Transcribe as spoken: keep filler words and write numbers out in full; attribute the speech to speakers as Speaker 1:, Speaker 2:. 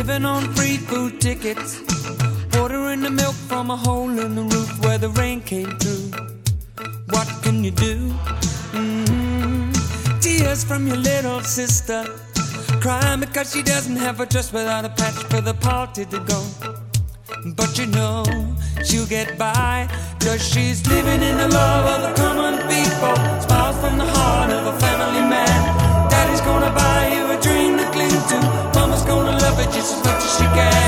Speaker 1: living on free food tickets, ordering the milk from a hole in the roof where the rain came through. What can you do? Mm-hmm. Tears from your little sister, crying because she doesn't have a dress without a patch for the party to go. But you know she'll get by, cause she's living in the love of the common people. Smiles from the heart of a family man. Daddy's gonna buy you a dream to cling to. Mama's gonna love it just as much as she can.